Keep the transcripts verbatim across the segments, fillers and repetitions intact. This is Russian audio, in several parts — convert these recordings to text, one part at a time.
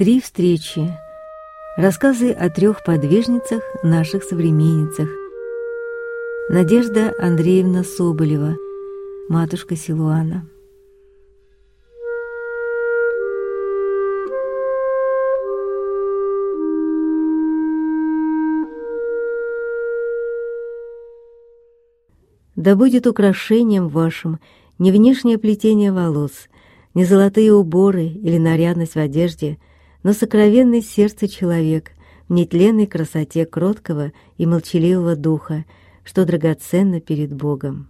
Три встречи. Рассказы о трех подвижницах, наших современницах. Надежда Андреевна Соболева, матушка Силуана. Да будет украшением вашим не внешнее плетение волос, не золотые уборы или нарядность в одежде, но сокровенное сердце человек в нетленной красоте кроткого и молчаливого духа, что драгоценно перед Богом.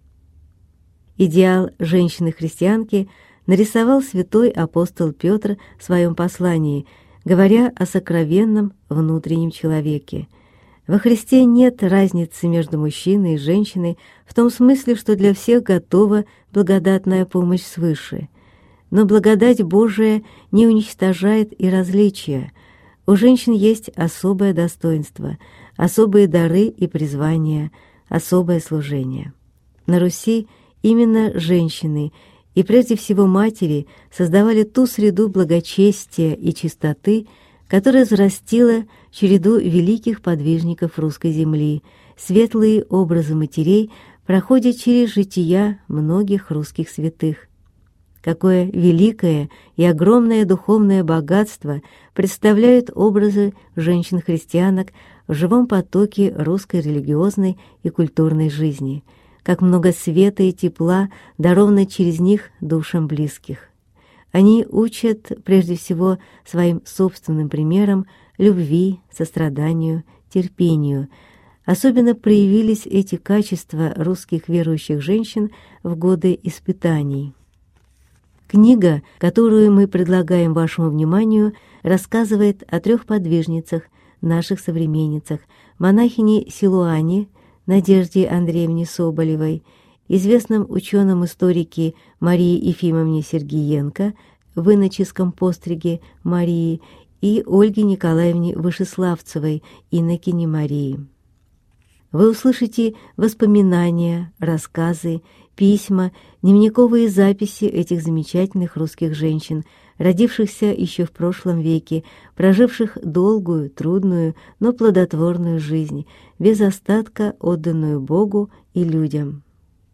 Идеал женщины-христианки нарисовал святой апостол Петр в своем послании, говоря о сокровенном внутреннем человеке. Во Христе нет разницы между мужчиной и женщиной в том смысле, что для всех готова благодатная помощь свыше. Но благодать Божия не уничтожает и различия. У женщин есть особое достоинство, особые дары и призвания, особое служение. На Руси именно женщины и прежде всего матери создавали ту среду благочестия и чистоты, которая взрастила череду великих подвижников русской земли. Светлые образы матерей проходят через жития многих русских святых. Какое великое и огромное духовное богатство представляют образы женщин-христианок в живом потоке русской религиозной и культурной жизни, как много света и тепла даровано через них душам близких. Они учат прежде всего своим собственным примером любви, состраданию, терпению. Особенно проявились эти качества русских верующих женщин в годы испытаний. Книга, которую мы предлагаем вашему вниманию, рассказывает о трех подвижницах, наших современницах, монахине Силуане, Надежде Андреевне Соболевой, известном ученом-историке Марии Ефимовне Сергиенко, в иноческом постриге Марии, и Ольге Николаевне Вышеславцевой, инокине Марии. Вы услышите воспоминания, рассказы, письма, дневниковые записи этих замечательных русских женщин, родившихся еще в прошлом веке, проживших долгую, трудную, но плодотворную жизнь, без остатка отданную Богу и людям.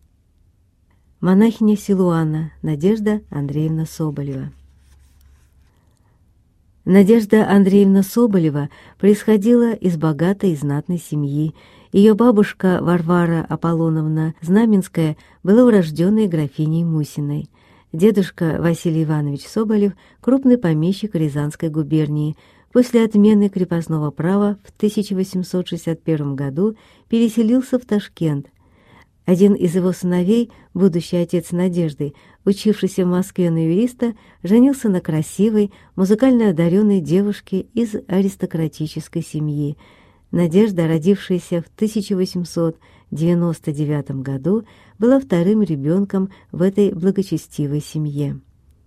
Монахиня Силуана, Надежда Андреевна Соболева. Надежда Андреевна Соболева происходила из богатой и знатной семьи. Ее бабушка Варвара Аполлоновна Знаменская была урожденной графиней Мусиной. Дедушка Василий Иванович Соболев – крупный помещик Рязанской губернии. После отмены крепостного права в тысяча восемьсот шестьдесят первом году переселился в Ташкент. Один из его сыновей, будущий отец Надежды, учившийся в Москве на юриста, женился на красивой, музыкально одаренной девушке из аристократической семьи. Надежда, родившаяся в тысяча восемьсот девяносто девятом году, была вторым ребенком в этой благочестивой семье.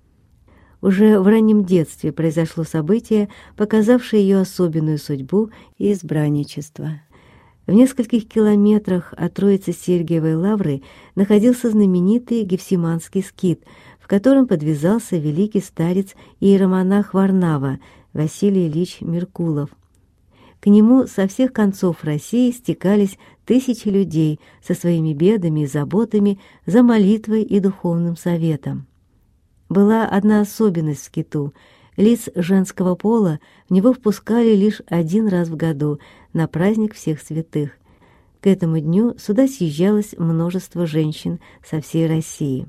Уже в раннем детстве произошло событие, показавшее ее особенную судьбу и избранничество. В нескольких километрах от Троице-Сергиевой лавры находился знаменитый Гефсиманский скит, в котором подвязался великий старец и иеромонах Варнава Василий Ильич Меркулов. К нему со всех концов России стекались тысячи людей со своими бедами и заботами за молитвой и духовным советом. Была одна особенность в скиту. Лиц женского пола в него впускали лишь один раз в году, на праздник всех святых. К этому дню сюда съезжалось множество женщин со всей России.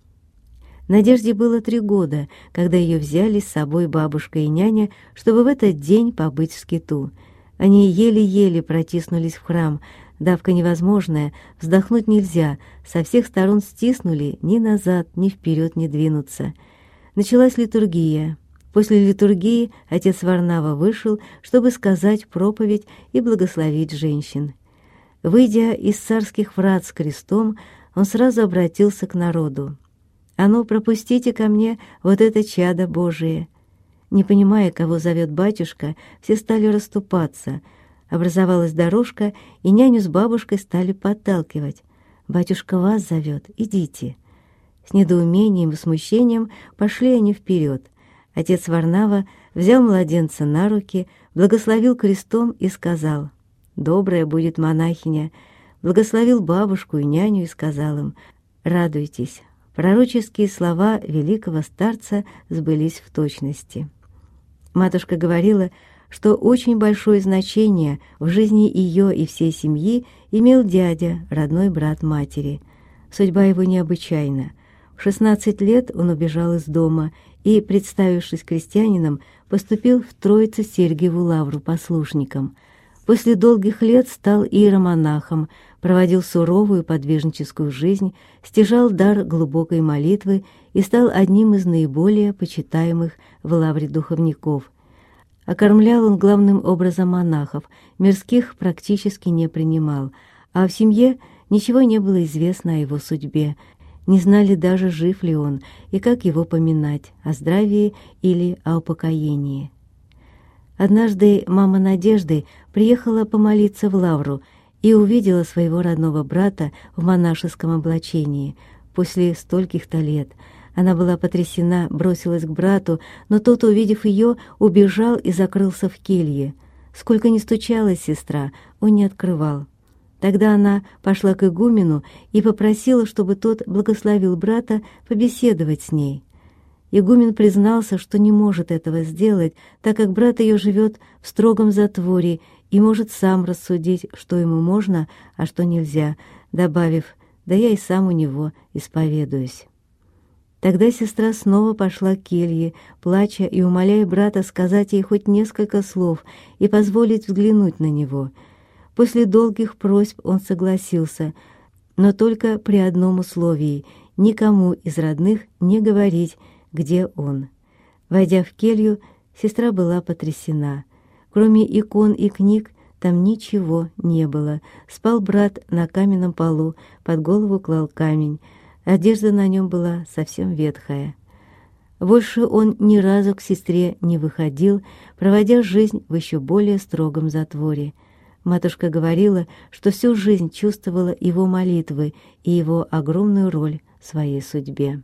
Надежде было три года, когда ее взяли с собой бабушка и няня, чтобы в этот день побыть в скиту. Они еле-еле протиснулись в храм. Давка невозможная, вздохнуть нельзя, со всех сторон стиснули, ни назад, ни вперед не двинуться. Началась литургия. После литургии отец Варнава вышел, чтобы сказать проповедь и благословить женщин. Выйдя из царских врат с крестом, он сразу обратился к народу. «А ну, пропустите ко мне вот это чадо Божие!» Не понимая, кого зовет батюшка, все стали расступаться. Образовалась дорожка, и няню с бабушкой стали подталкивать. «Батюшка вас зовет, идите!» С недоумением и смущением пошли они вперед. Отец Варнава взял младенца на руки, благословил крестом и сказал: «Добрая будет монахиня», благословил бабушку и няню и сказал им: «Радуйтесь». Пророческие слова великого старца сбылись в точности. Матушка говорила, что очень большое значение в жизни ее и всей семьи имел дядя, родной брат матери. Судьба его необычайна. В шестнадцать лет он убежал из дома и, представившись крестьянином, поступил в Троице-Сергиеву лавру послушником. После долгих лет стал иеромонахом, проводил суровую подвижническую жизнь, стяжал дар глубокой молитвы и стал одним из наиболее почитаемых в лавре духовников. Окормлял он главным образом монахов, мирских практически не принимал, а в семье ничего не было известно о его судьбе, не знали даже, жив ли он и как его поминать, о здравии или о упокоении. Однажды мама Надежды приехала помолиться в лавру и увидела своего родного брата в монашеском облачении после стольких-то лет. Она была потрясена, бросилась к брату, но тот, увидев ее, убежал и закрылся в келье. Сколько ни стучалась сестра, он не открывал. Тогда она пошла к игумену и попросила, чтобы тот благословил брата побеседовать с ней. Игумен признался, что не может этого сделать, так как брат ее живет в строгом затворе и может сам рассудить, что ему можно, а что нельзя, добавив: «Да я и сам у него исповедуюсь». Тогда сестра снова пошла к келье, плача и умоляя брата сказать ей хоть несколько слов и позволить взглянуть на него. После долгих просьб он согласился, но только при одном условии — никому из родных не говорить, где он. Войдя в келью, сестра была потрясена. Кроме икон и книг там ничего не было. Спал брат на каменном полу, под голову клал камень. Одежда на нем была совсем ветхая. Больше он ни разу к сестре не выходил, проводя жизнь в еще более строгом затворе. Матушка говорила, что всю жизнь чувствовала его молитвы и его огромную роль в своей судьбе.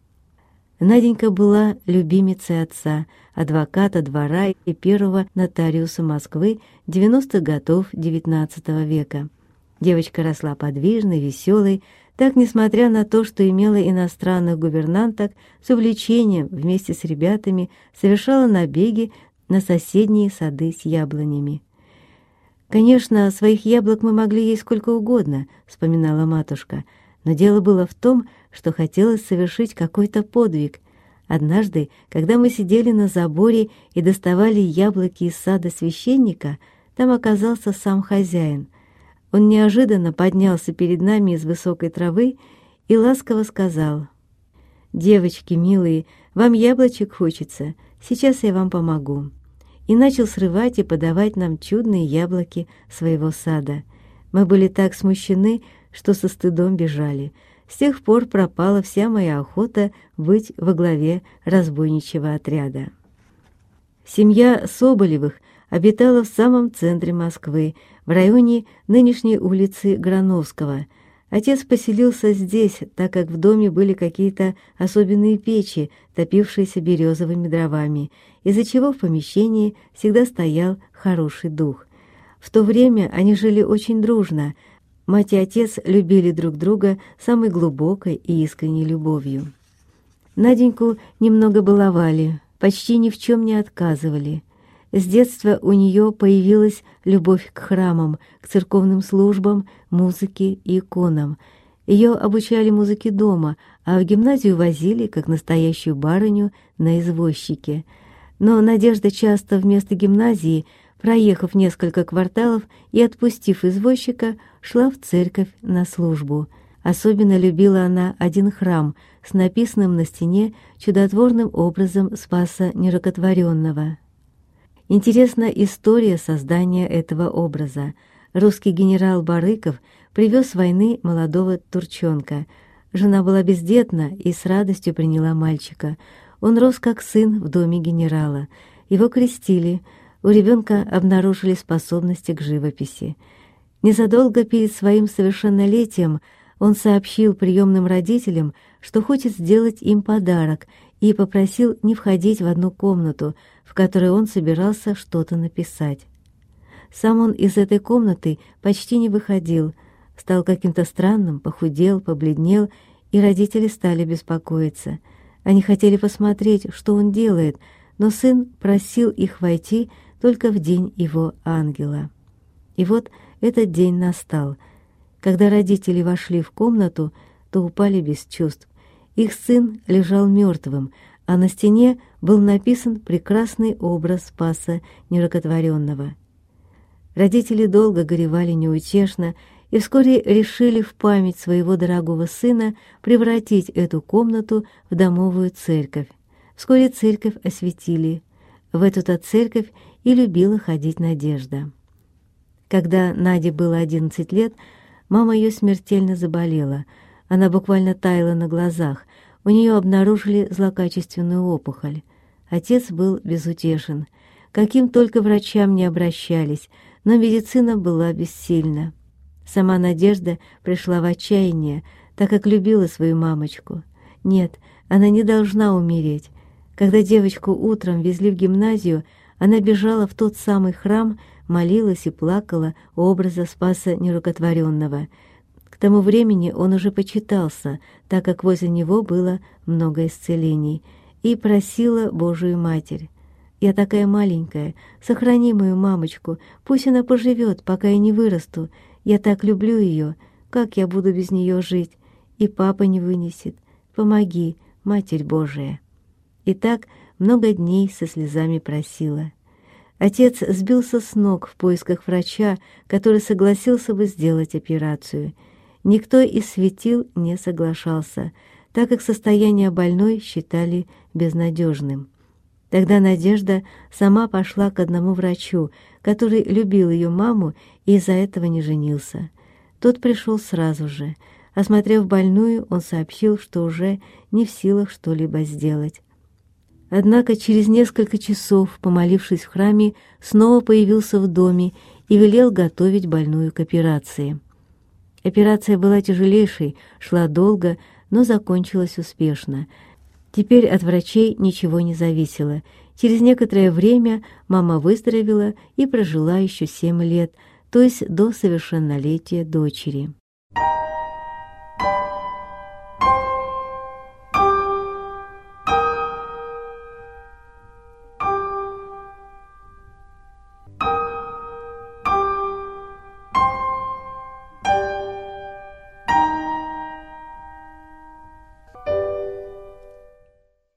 Наденька была любимицей отца, адвоката двора и первого нотариуса Москвы девяностых годов девятнадцатого века. Девочка росла подвижной, веселой, так, несмотря на то, что имела иностранных гувернанток, с увлечением вместе с ребятами совершала набеги на соседние сады с яблонями. «Конечно, своих яблок мы могли есть сколько угодно», — вспоминала матушка, но дело было в том, что хотелось совершить какой-то подвиг. Однажды, когда мы сидели на заборе и доставали яблоки из сада священника, там оказался сам хозяин. Он неожиданно поднялся перед нами из высокой травы и ласково сказал: «Девочки милые, вам яблочек хочется? Сейчас я вам помогу». И начал срывать и подавать нам чудные яблоки своего сада. Мы были так смущены, что со стыдом бежали. С тех пор пропала вся моя охота быть во главе разбойничьего отряда. Семья Соболевых обитала в самом центре Москвы, в районе нынешней улицы Грановского. Отец поселился здесь, так как в доме были какие-то особенные печи, топившиеся березовыми дровами, из-за чего в помещении всегда стоял хороший дух. В то время они жили очень дружно. Мать и отец любили друг друга самой глубокой и искренней любовью. Наденьку немного баловали, почти ни в чем не отказывали. С детства у нее появилась любовь к храмам, к церковным службам, музыке и иконам. Ее обучали музыке дома, а в гимназию возили, как настоящую барыню, на извозчике. Но Надежда часто вместо гимназии, проехав несколько кварталов и отпустив извозчика, шла в церковь на службу. Особенно любила она один храм с написанным на стене чудотворным образом Спаса Нерукотворенного. Интересна история создания этого образа. Русский генерал Барыков привез с войны молодого турчонка. Жена была бездетна и с радостью приняла мальчика. Он рос как сын в доме генерала. Его крестили. У ребенка обнаружили способности к живописи. Незадолго перед своим совершеннолетием он сообщил приемным родителям, что хочет сделать им подарок, и попросил не входить в одну комнату, в которой он собирался что-то написать. Сам он из этой комнаты почти не выходил, стал каким-то странным, похудел, побледнел, и родители стали беспокоиться. Они хотели посмотреть, что он делает, но сын просил их войти только в день его ангела. И вот этот день настал. Когда родители вошли в комнату, то упали без чувств. Их сын лежал мертвым, а на стене был написан прекрасный образ Спаса Нерукотворенного. Родители долго горевали неутешно и вскоре решили в память своего дорогого сына превратить эту комнату в домовую церковь. Вскоре церковь осветили. В эту-то церковь и любила ходить Надежда. Когда Наде было одиннадцать лет, мама ее смертельно заболела. Она буквально таяла на глазах. У нее обнаружили злокачественную опухоль. Отец был безутешен. Каким только врачам не обращались, но медицина была бессильна. Сама Надежда пришла в отчаяние, так как любила свою мамочку. Нет, она не должна умереть. Когда девочку утром везли в гимназию, она бежала в тот самый храм, молилась и плакала у образа Спаса Нерукотворенного. К тому времени он уже почитался, так как возле него было много исцелений, и просила Божию Матерь: «Я такая маленькая, сохрани мою мамочку, пусть она поживет, пока я не вырасту. Я так люблю ее, как я буду без нее жить? И папа не вынесет. Помоги, Матерь Божия». И так много дней со слезами просила. Отец сбился с ног в поисках врача, который согласился бы сделать операцию. Никто из светил не соглашался, так как состояние больной считали безнадежным. Тогда Надежда сама пошла к одному врачу, который любил ее маму и из-за этого не женился. Тот пришел сразу же. Осмотрев больную, он сообщил, что уже не в силах что-либо сделать. Однако через несколько часов, помолившись в храме, снова появился в доме и велел готовить больную к операции. Операция была тяжелейшей, шла долго, но закончилась успешно. Теперь от врачей ничего не зависело. Через некоторое время мама выздоровела и прожила еще семь лет, то есть до совершеннолетия дочери.